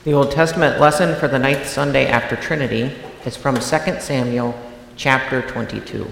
The Old Testament lesson for the ninth Sunday after Trinity is from 2 Samuel chapter 22.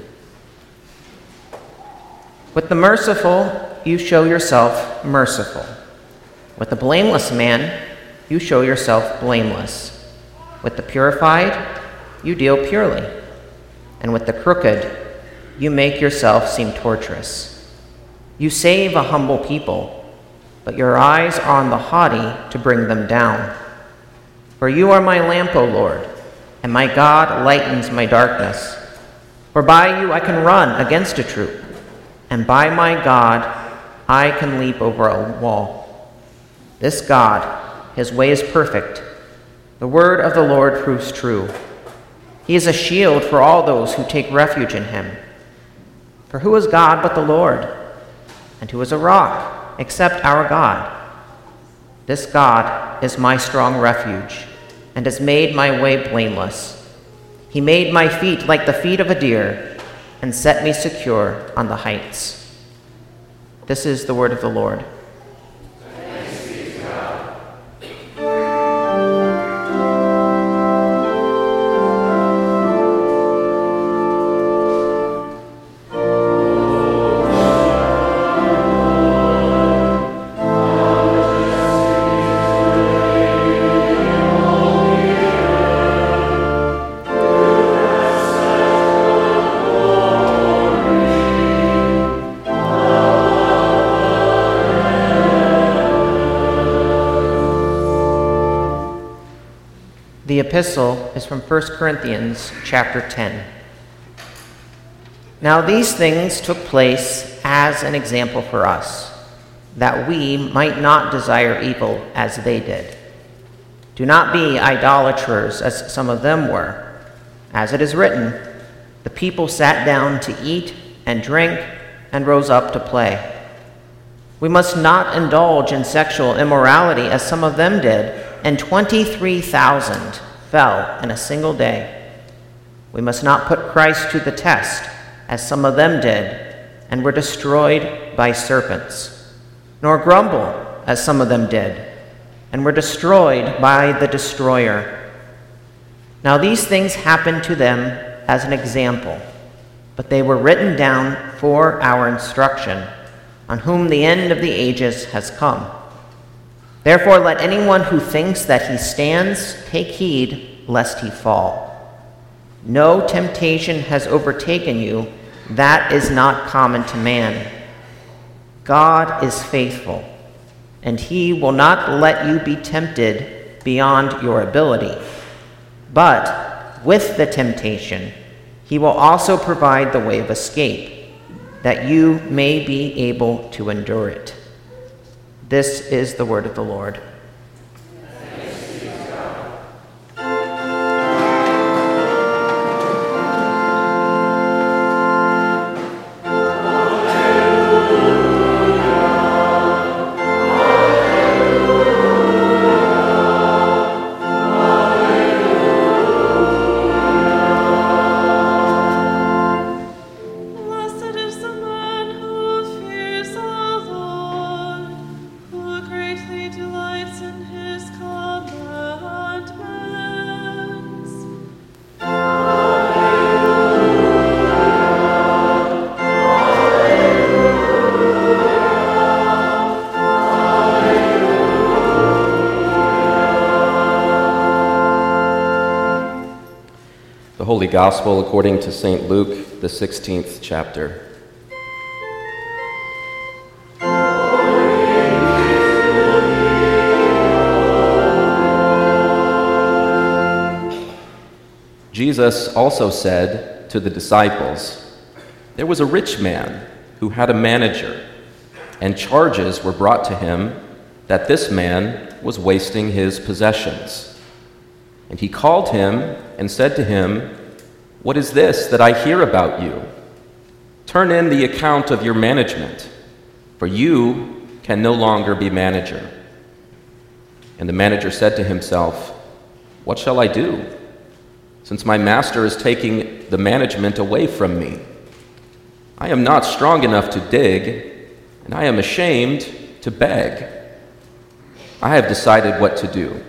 With the merciful, you show yourself merciful. With the blameless man, you show yourself blameless. With the purified, you deal purely. And with the crooked, you make yourself seem tortuous. You save a humble people, but your eyes are on the haughty to bring them down. For you are my lamp, O Lord, and my God lightens my darkness. For by you I can run against a troop, and by my God I can leap over a wall. This God, his way is perfect. The word of the Lord proves true. He is a shield for all those who take refuge in him. For who is God but the Lord? And who is a rock except our God? This God is my strong refuge, and has made my way blameless. He made my feet like the feet of a deer, and set me secure on the heights. This is the word of the Lord. Thanks be to God. The epistle is from 1 Corinthians chapter 10. Now these things took place as an example for us, that we might not desire evil as they did. Do not be idolaters as some of them were. As it is written, the people sat down to eat and drink and rose up to play. We must not indulge in sexual immorality as some of them did, and 23,000 fell in a single day. We must not put Christ to the test, as some of them did, and were destroyed by serpents, nor grumble, as some of them did, and were destroyed by the destroyer. Now these things happened to them as an example, but they were written down for our instruction, on whom the end of the ages has come. Therefore, let anyone who thinks that he stands take heed lest he fall. No temptation has overtaken you that is not common to man. God is faithful, and he will not let you be tempted beyond your ability. But with the temptation, he will also provide the way of escape, that you may be able to endure it. This is the word of the Lord. Thanks be to God. Blessed is the man who fears the Lord, who greatly delights in his commandments. The Holy Gospel according to St. Luke, the 16th chapter. Jesus also said to the disciples, "There was a rich man who had a manager, and charges were brought to him that this man was wasting his possessions. And he called him and said to him, 'What is this that I hear about you? Turn in the account of your management, for you can no longer be manager.' And the manager said to himself, 'What shall I do, since my master is taking the management away from me? I am not strong enough to dig, and I am ashamed to beg. I have decided what to do.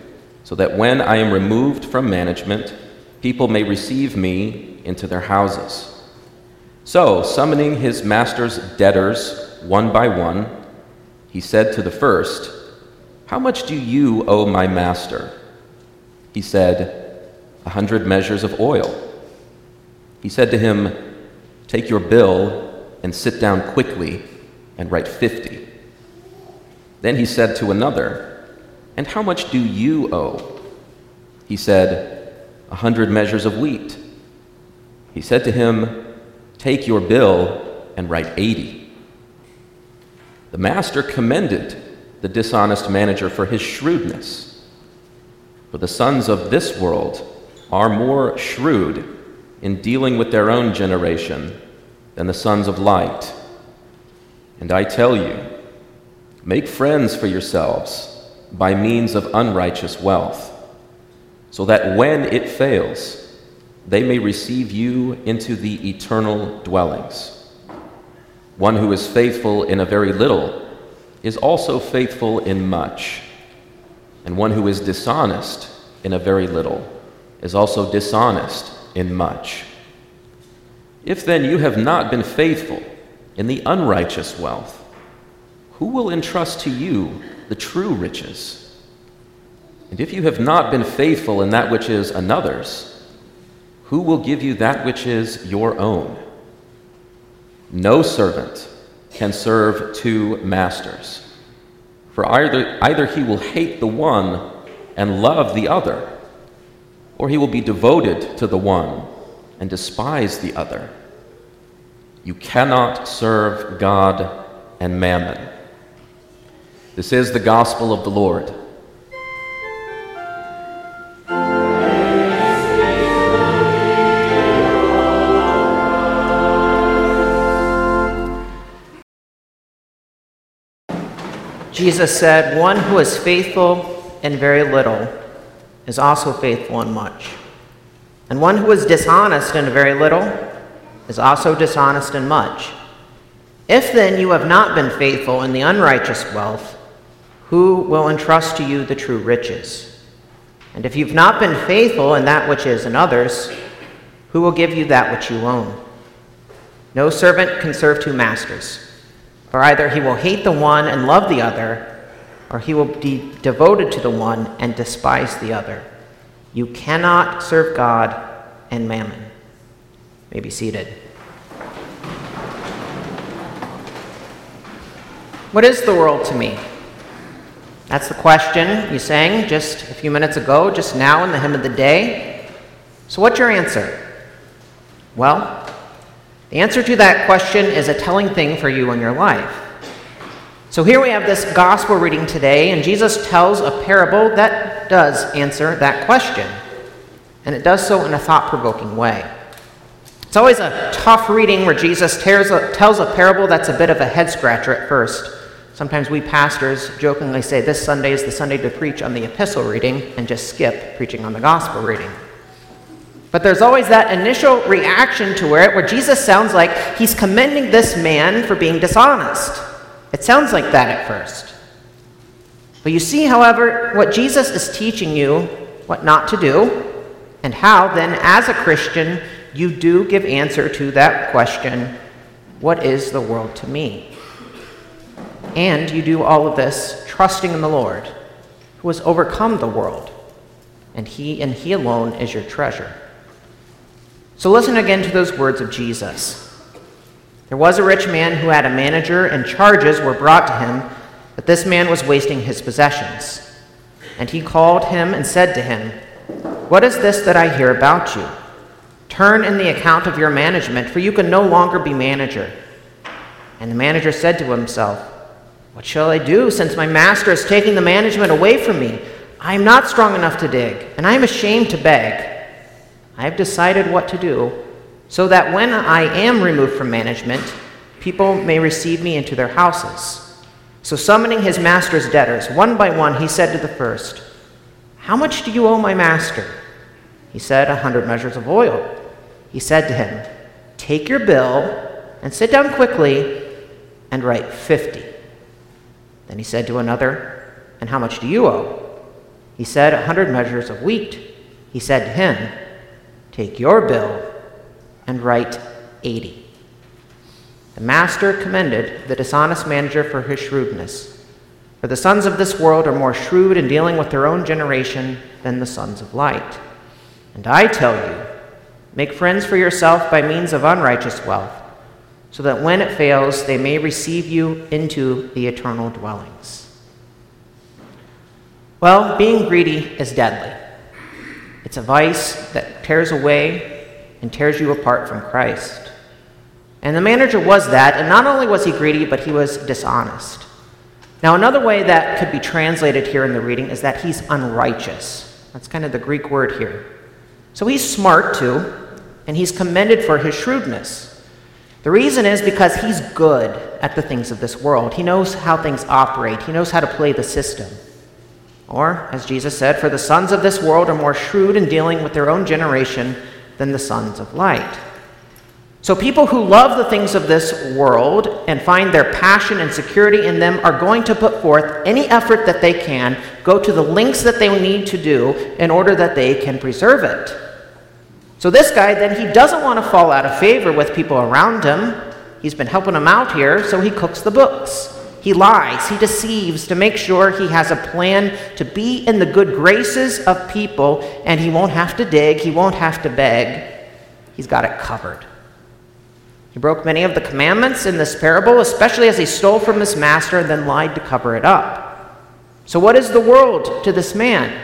so that when I am removed from management, people may receive me into their houses." So, summoning his master's debtors one by one, he said to the first, "How much do you owe my master?" He said, 100 measures of oil." He said to him, "Take your bill and sit down quickly and write 50. Then he said to another, "And how much do you owe?" He said, 100 measures of wheat. He said to him, "Take your bill and write 80. The master commended the dishonest manager for his shrewdness. For the sons of this world are more shrewd in dealing with their own generation than the sons of light. And I tell you, make friends for yourselves by means of unrighteous wealth, so that when it fails, they may receive you into the eternal dwellings. One who is faithful in a very little is also faithful in much, and one who is dishonest in a very little is also dishonest in much. If then you have not been faithful in the unrighteous wealth, who will entrust to you the true riches? And if you have not been faithful in that which is another's, who will give you that which is your own? No servant can serve two masters, for either he will hate the one and love the other, or he will be devoted to the one and despise the other. You cannot serve God and mammon. This is the gospel of the Lord. Jesus said, "One who is faithful in very little is also faithful in much. And one who is dishonest in very little is also dishonest in much. If then you have not been faithful in the unrighteous wealth, who will entrust to you the true riches? And if you've not been faithful in that which is another's, who will give you that which you own? No servant can serve two masters, for either he will hate the one and love the other, or he will be devoted to the one and despise the other. You cannot serve God and mammon." You may be seated. What is the world to me? That's the question you sang just a few minutes ago, just now in the hymn of the day. So what's your answer? Well, the answer to that question is a telling thing for you in your life. So here we have this gospel reading today, and Jesus tells a parable that does answer that question. And it does so in a thought-provoking way. It's always a tough reading where Jesus tells a parable that's a bit of a head-scratcher at first. Sometimes we pastors jokingly say this Sunday is the Sunday to preach on the epistle reading and just skip preaching on the gospel reading. But there's always that initial reaction to where Jesus sounds like he's commending this man for being dishonest. It sounds like that at first. But you see, however, what Jesus is teaching you what not to do, and how then, as a Christian, you do give answer to that question, what is the world to me? And you do all of this trusting in the Lord, who has overcome the world, and he alone is your treasure. So listen again to those words of Jesus. There was a rich man who had a manager, and charges were brought to him that this man was wasting his possessions. And he called him and said to him, "What is this that I hear about you? Turn in the account of your management, for you can no longer be manager." And the manager said to himself, "What shall I do, since my master is taking the management away from me? I am not strong enough to dig, and I am ashamed to beg. I have decided what to do, so that when I am removed from management, people may receive me into their houses." So summoning his master's debtors, one by one, he said to the first, "How much do you owe my master?" He said, 100 measures of oil. He said to him, "Take your bill and sit down quickly and write 50. Then he said to another, "And how much do you owe?" He said 100 measures of wheat. He said to him, take your bill and write 80. The master commended the dishonest manager for his shrewdness. For the sons of this world are more shrewd in dealing with their own generation than the sons of light. And I tell you, make friends for yourself by means of unrighteous wealth, so that when it fails, they may receive you into the eternal dwellings. Well, being greedy is deadly. It's a vice that tears away and tears you apart from Christ. And the manager was that, and not only was he greedy, but he was dishonest. Now, another way that could be translated here in the reading is that he's unrighteous. That's kind of the Greek word here. So he's smart too, and he's commended for his shrewdness. The reason is because he's good at the things of this world. He knows how things operate. He knows how to play the system. Or, as Jesus said, for the sons of this world are more shrewd in dealing with their own generation than the sons of light. So people who love the things of this world and find their passion and security in them are going to put forth any effort that they can, go to the lengths that they need to do in order that they can preserve it. So this guy, then, he doesn't want to fall out of favor with people around him. He's been helping them out here, so he cooks the books. He lies, he deceives to make sure he has a plan to be in the good graces of people, and he won't have to dig, he won't have to beg. He's got it covered. He broke many of the commandments in this parable, especially as he stole from his master and then lied to cover it up. So what is the world to this man?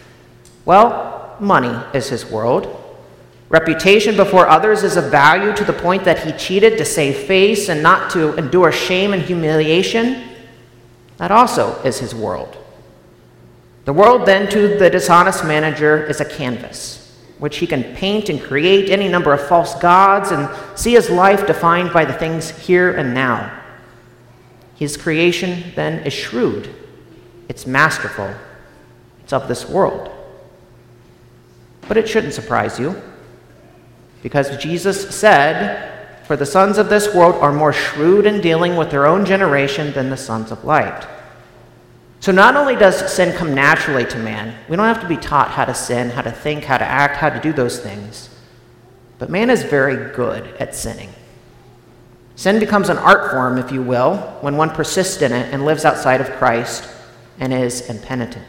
Well, money is his world. Reputation before others is of value to the point that he cheated to save face and not to endure shame and humiliation. That also is his world. The world, then, to the dishonest manager is a canvas, which he can paint and create any number of false gods and see his life defined by the things here and now. His creation, then, is shrewd. It's masterful. It's of this world. But it shouldn't surprise you, because Jesus said, for the sons of this world are more shrewd in dealing with their own generation than the sons of light. So not only does sin come naturally to man, we don't have to be taught how to sin, how to think, how to act, how to do those things. But man is very good at sinning. Sin becomes an art form, if you will, when one persists in it and lives outside of Christ and is impenitent.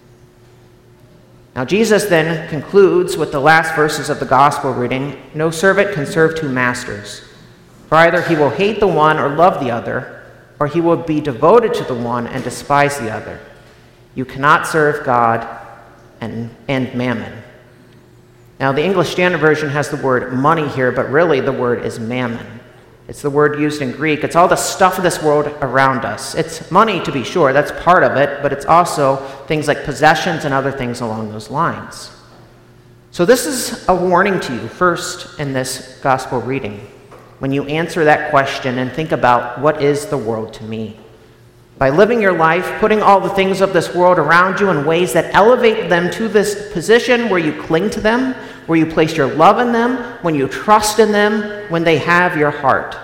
Now Jesus then concludes with the last verses of the gospel reading, no servant can serve two masters, for either he will hate the one or love the other, or he will be devoted to the one and despise the other. You cannot serve God and mammon. Now the English Standard Version has the word money here, but really the word is mammon. It's the word used in Greek. It's all the stuff of this world around us. It's money, to be sure, that's part of it, but it's also things like possessions and other things along those lines. So this is a warning to you, first, in this gospel reading, when you answer that question and think about, what is the world to me? By living your life, putting all the things of this world around you in ways that elevate them to this position where you cling to them, where you place your love in them, when you trust in them, when they have your heart.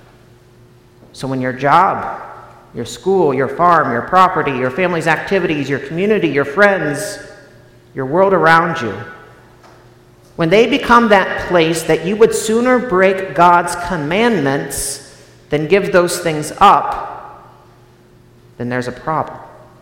So in your job, your school, your farm, your property, your family's activities, your community, your friends, your world around you, when they become that place that you would sooner break God's commandments than give those things up, then there's a problem.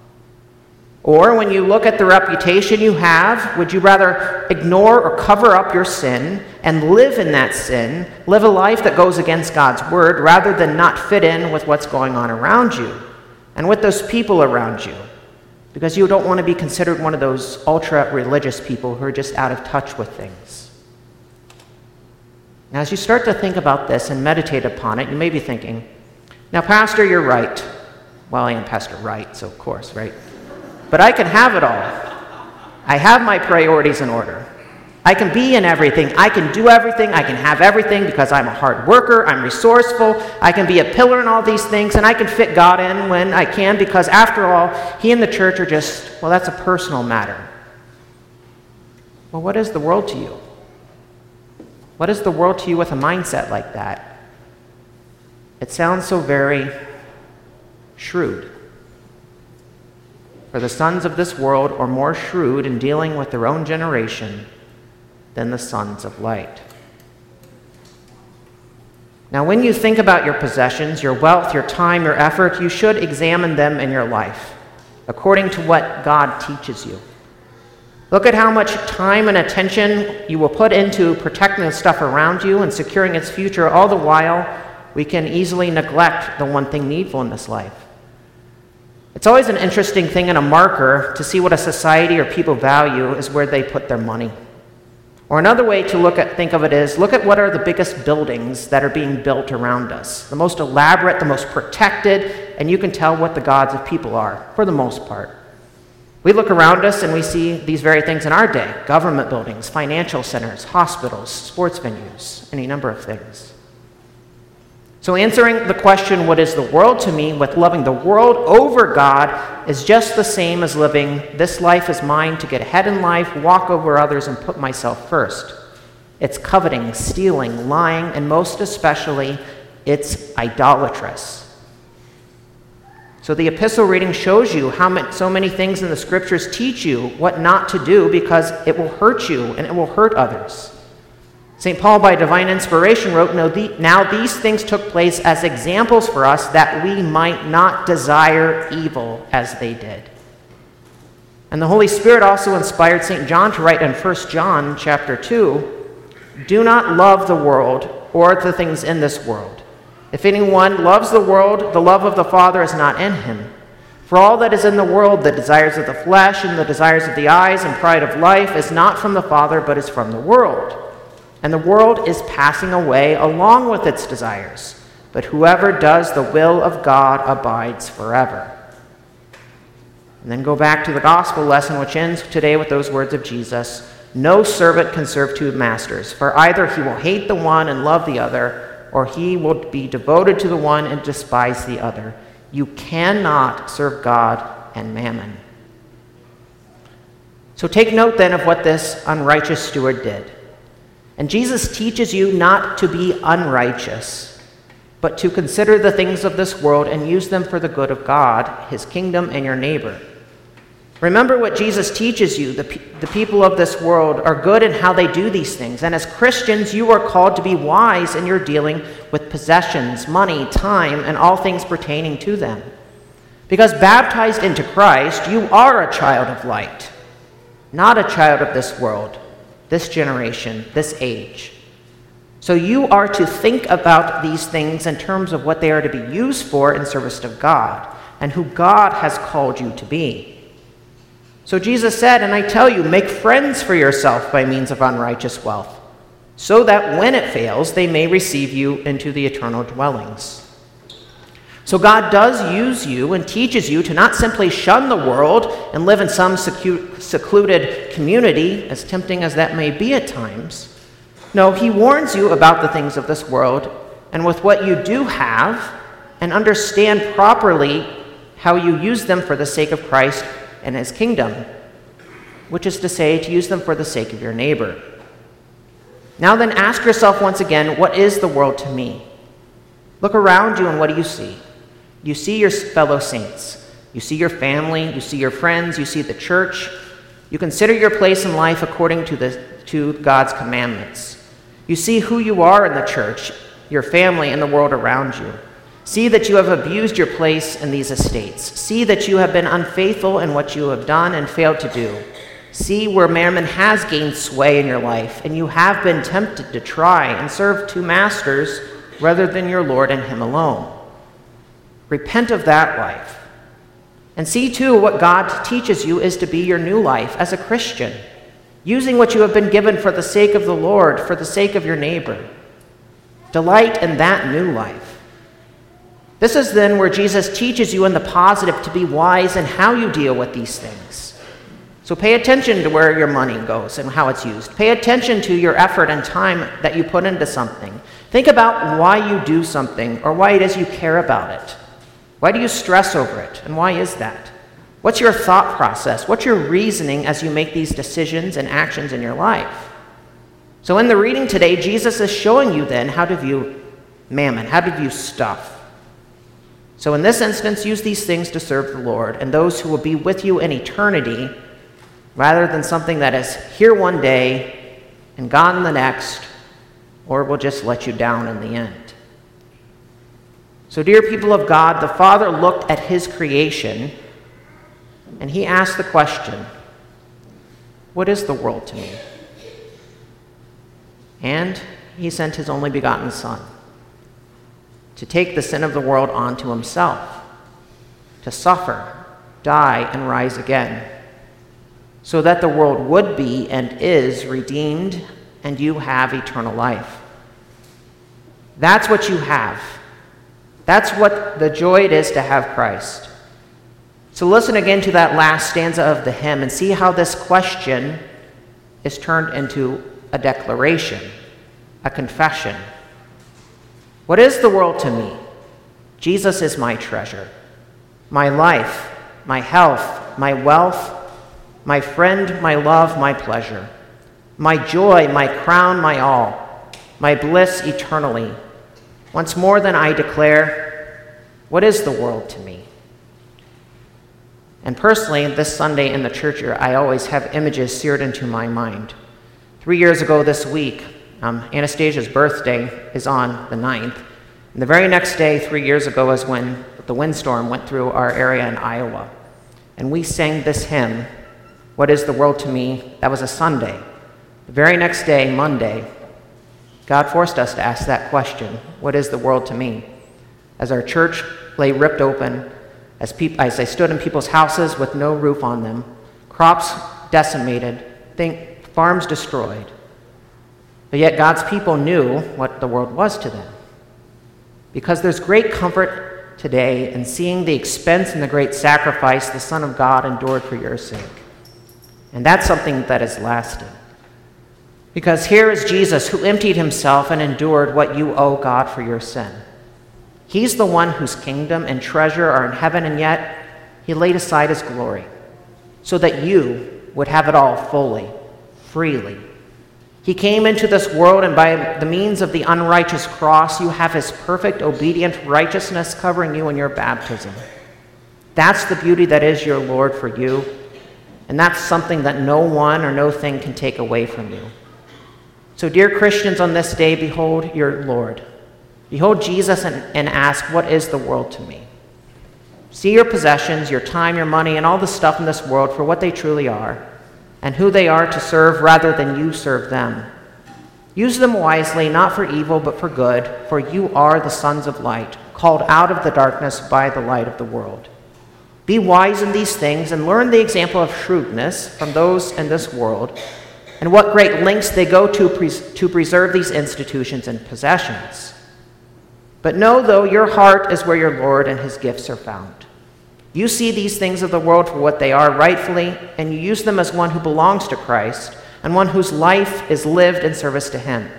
Or when you look at the reputation you have, would you rather ignore or cover up your sin and live in that sin, live a life that goes against God's word, rather than not fit in with what's going on around you and with those people around you? Because you don't want to be considered one of those ultra-religious people who are just out of touch with things. Now, as you start to think about this and meditate upon it, you may be thinking, now, Pastor, you're right. Well, I am Pastor Wright, so of course, right? But I can have it all. I have my priorities in order. I can be in everything. I can do everything. I can have everything because I'm a hard worker. I'm resourceful. I can be a pillar in all these things, and I can fit God in when I can because, after all, He and the church are just, well, that's a personal matter. Well, what is the world to you? What is the world to you with a mindset like that? It sounds so very shrewd. For the sons of this world are more shrewd in dealing with their own generation than the sons of light. Now, when you think about your possessions, your wealth, your time, your effort, you should examine them in your life according to what God teaches you. Look at how much time and attention you will put into protecting the stuff around you and securing its future. All the while, we can easily neglect the one thing needful in this life. It's always an interesting thing and a marker to see what a society or people value is where they put their money. Or another way to think of it is, look at what are the biggest buildings that are being built around us. The most elaborate, the most protected, and you can tell what the gods of people are, for the most part. We look around us and we see these very things in our day: government buildings, financial centers, hospitals, sports venues, any number of things. So answering the question, what is the world to me, with loving the world over God is just the same as living this life is mine to get ahead in life, walk over others, and put myself first. It's coveting, stealing, lying, and most especially, it's idolatrous. So the epistle reading shows you how so many things in the scriptures teach you what not to do because it will hurt you and it will hurt others. St. Paul, by divine inspiration, wrote, "Now these things took place as examples for us that we might not desire evil as they did." And the Holy Spirit also inspired St. John to write in 1 John chapter 2, "Do not love the world or the things in this world. If anyone loves the world, the love of the Father is not in him. For all that is in the world, the desires of the flesh and the desires of the eyes and pride of life, is not from the Father, but is from the world. And the world is passing away along with its desires. But whoever does the will of God abides forever." And then go back to the gospel lesson, which ends today with those words of Jesus: "No servant can serve two masters, for either he will hate the one and love the other, or he will be devoted to the one and despise the other. You cannot serve God and mammon." So take note then of what this unrighteous steward did. And Jesus teaches you not to be unrighteous, but to consider the things of this world and use them for the good of God, his kingdom, and your neighbor. Remember what Jesus teaches you. The people of this world are good in how they do these things. And as Christians, you are called to be wise in your dealing with possessions, money, time, and all things pertaining to them. Because baptized into Christ, you are a child of light, not a child of this world, this generation, this age. So you are to think about these things in terms of what they are to be used for in service to God and who God has called you to be. So Jesus said, "And I tell you, make friends for yourself by means of unrighteous wealth, so that when it fails, they may receive you into the eternal dwellings." So God does use you and teaches you to not simply shun the world and live in some secluded community, as tempting as that may be at times. No, he warns you about the things of this world, and with what you do have, and understand properly how you use them for the sake of Christ and his kingdom, which is to say, to use them for the sake of your neighbor. Now then, ask yourself once again, what is the world to me? Look around you and what do you see? You see your fellow saints. You see your family. You see your friends. You see the church. You consider your place in life according to God's commandments. You see who you are in the church, your family, and the world around you. See that you have abused your place in these estates. See that you have been unfaithful in what you have done and failed to do. See where mammon has gained sway in your life, and you have been tempted to try and serve two masters rather than your Lord and him alone. Repent of that life. And see, too, what God teaches you is to be your new life as a Christian, using what you have been given for the sake of the Lord, for the sake of your neighbor. Delight in that new life. This is then where Jesus teaches you in the positive to be wise in how you deal with these things. So pay attention to where your money goes and how it's used. Pay attention to your effort and time that you put into something. Think about why you do something or why it is you care about it. Why do you stress over it, and why is that? What's your thought process? What's your reasoning as you make these decisions and actions in your life? So in the reading today, Jesus is showing you then how to view mammon, how to view stuff. So in this instance, use these things to serve the Lord and those who will be with you in eternity, rather than something that is here one day and gone the next, or will just let you down in the end. So, dear people of God, the Father looked at his creation and he asked the question, what is the world to me? And he sent his only begotten Son to take the sin of the world onto himself, to suffer, die, and rise again, so that the world would be and is redeemed and you have eternal life. That's what you have. That's what the joy it is to have Christ. So listen again to that last stanza of the hymn and see how this question is turned into a declaration, a confession. What is the world to me? Jesus is my treasure, my life, my health, my wealth, my friend, my love, my pleasure, my joy, my crown, my all, my bliss eternally. Once more then I declare, what is the world to me? And personally, this Sunday in the church year, I always have images seared into my mind. 3 years ago this week, Anastasia's birthday is on the 9th. And the very next day, 3 years ago, is when the windstorm went through our area in Iowa. And we sang this hymn, What is the World to Me? That was a Sunday. The very next day, Monday, God forced us to ask that question, what is the world to me? As our church lay ripped open, as I stood in people's houses with no roof on them, crops decimated, farms destroyed. But yet God's people knew what the world was to them. Because there's great comfort today in seeing the expense and the great sacrifice the Son of God endured for your sake. And that's something that is lasting. Because here is Jesus who emptied himself and endured what you owe God for your sin. He's the one whose kingdom and treasure are in heaven, and yet he laid aside his glory so that you would have it all fully, freely. He came into this world, and by the means of the unrighteous cross, you have his perfect, obedient righteousness covering you in your baptism. That's the beauty that is your Lord for you, and that's something that no one or no thing can take away from you. So, dear Christians, on this day, behold your Lord. Behold Jesus and ask, what is the world to me? See your possessions, your time, your money, and all the stuff in this world for what they truly are, and who they are to serve rather than you serve them. Use them wisely, not for evil, but for good, for you are the sons of light, called out of the darkness by the light of the world. Be wise in these things, and learn the example of shrewdness from those in this world, and what great lengths they go to preserve these institutions and possessions. But know, though, your heart is where your Lord and his gifts are found. You see these things of the world for what they are rightfully, and you use them as one who belongs to Christ and one whose life is lived in service to him.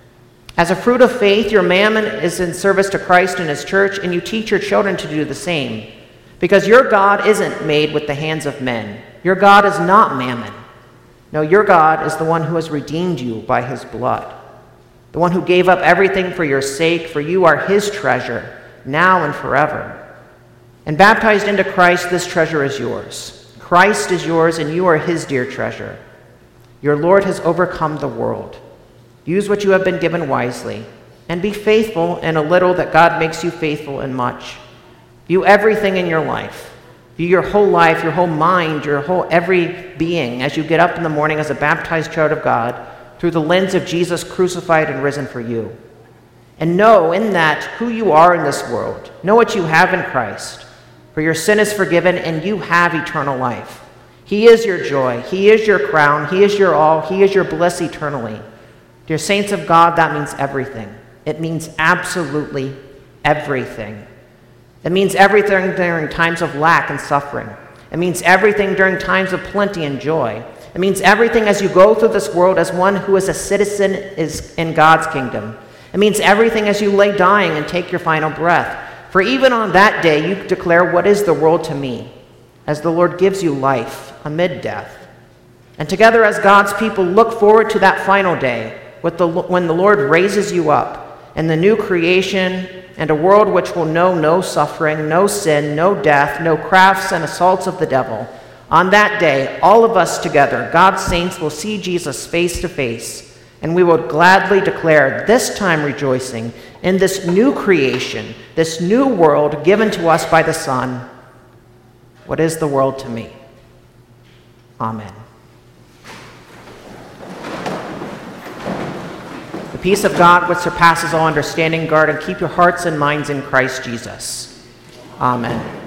As a fruit of faith, your mammon is in service to Christ and his church, and you teach your children to do the same. Because your God isn't made with the hands of men. Your God is not mammon. No, your God is the one who has redeemed you by his blood, the one who gave up everything for your sake, for you are his treasure, now and forever. And baptized into Christ, this treasure is yours. Christ is yours, and you are his dear treasure. Your Lord has overcome the world. Use what you have been given wisely, and be faithful in a little that God makes you faithful in much. View everything in your life. View your whole life, your whole mind, your whole every being as you get up in the morning as a baptized child of God through the lens of Jesus crucified and risen for you. And know in that who you are in this world. Know what you have in Christ. For your sin is forgiven and you have eternal life. He is your joy. He is your crown. He is your all. He is your bliss eternally. Dear saints of God, that means everything. It means absolutely everything. It means everything during times of lack and suffering. It means everything during times of plenty and joy. It means everything as you go through this world as one who is a citizen is in God's kingdom. It means everything as you lay dying and take your final breath. For even on that day you declare, what is the world to me? As the Lord gives you life amid death. And together as God's people look forward to that final day when the Lord raises you up and the new creation, and a world which will know no suffering, no sin, no death, no crafts and assaults of the devil. On that day, all of us together, God's saints, will see Jesus face to face, and we will gladly declare, this time rejoicing, in this new creation, this new world given to us by the Son, what is the world to me? Amen. The peace of God, which surpasses all understanding, guard and keep your hearts and minds in Christ Jesus. Amen.